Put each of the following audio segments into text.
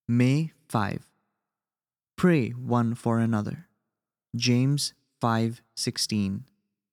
May 5. Pray one for another. James 5:16.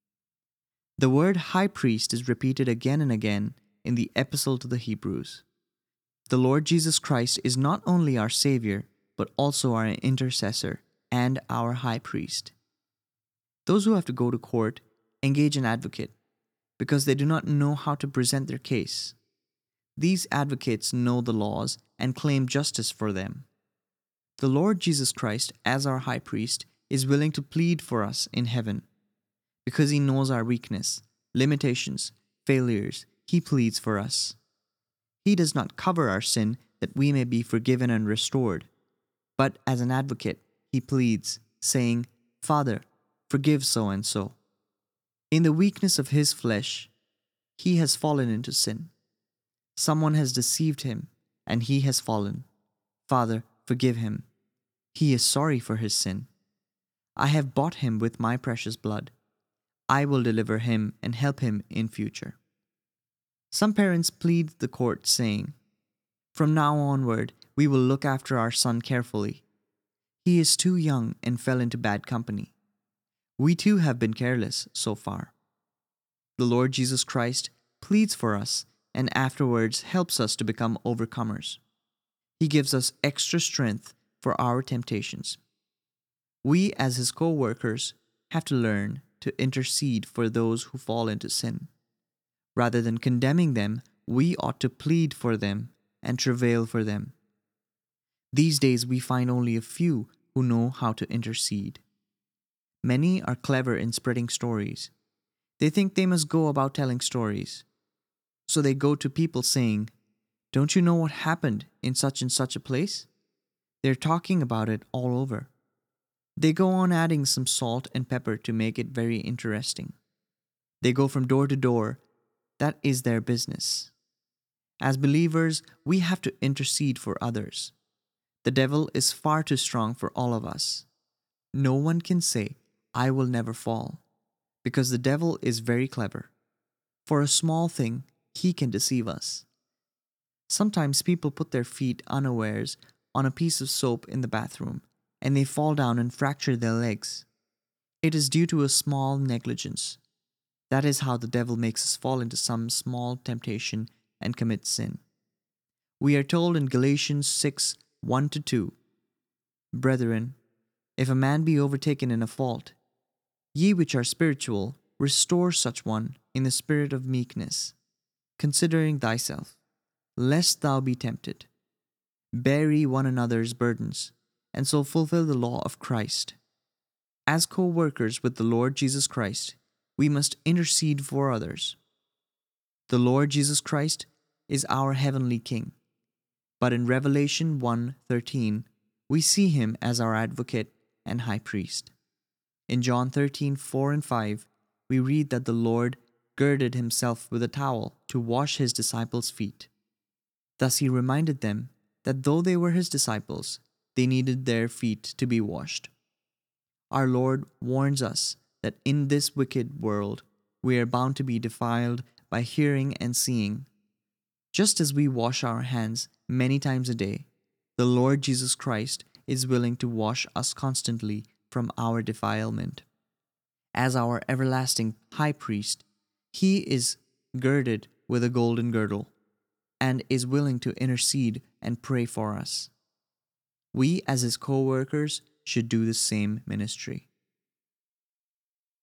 The word high priest is repeated again and again in the epistle to the Hebrews. The Lord Jesus Christ is not only our Savior, but also our intercessor and our high priest. Those who have to go to court engage an advocate because they do not know how to present their case. These advocates know the laws and claim justice for them. The Lord Jesus Christ, as our high priest, is willing to plead for us in heaven. Because he knows our weakness, limitations, failures, he pleads for us. He does not cover our sin that we may be forgiven and restored. But as an advocate, he pleads, saying, "Father, forgive so and so." In the weakness of his flesh, he has fallen into sin. Someone has deceived him, and he has fallen. Father, forgive him. He is sorry for his sin. I have bought him with my precious blood. I will deliver him and help him in future. Some parents plead the court, saying, "From now onward, we will look after our son carefully. He is too young and fell into bad company. We too have been careless so far." The Lord Jesus Christ pleads for us and afterwards helps us to become overcomers. He gives us extra strength for our temptations. We, as his co-workers, have to learn to intercede for those who fall into sin. Rather than condemning them, we ought to plead for them and travail for them. These days we find only a few who know how to intercede. Many are clever in spreading stories. They think they must go about telling stories. So they go to people saying, "Don't you know what happened in such and such a place?" They're talking about it all over. They go on adding some salt and pepper to make it very interesting. They go from door to door. That is their business. As believers, we have to intercede for others. The devil is far too strong for all of us. No one can say, "I will never fall," because the devil is very clever. For a small thing, he can deceive us. Sometimes people put their feet unawares on a piece of soap in the bathroom, and they fall down and fracture their legs. It is due to a small negligence. That is how the devil makes us fall into some small temptation and commit sin. We are told in Galatians 6:1-2, "Brethren, if a man be overtaken in a fault, ye which are spiritual, restore such one in the spirit of meekness, considering thyself, lest thou be tempted. Bear ye one another's burdens, and so fulfill the law of Christ." As co-workers with the Lord Jesus Christ, we must intercede for others. The Lord Jesus Christ is our heavenly King, but in Revelation 1:13, we see him as our advocate and high priest. In John 13:4-5, we read that the Lord girded himself with a towel to wash his disciples' feet. Thus he reminded them that though they were his disciples, they needed their feet to be washed. Our Lord warns us that in this wicked world we are bound to be defiled by hearing and seeing. Just as we wash our hands many times a day, the Lord Jesus Christ is willing to wash us constantly from our defilement. As our everlasting high priest, he is girded with a golden girdle and is willing to intercede and pray for us. We, as his co-workers, should do the same ministry.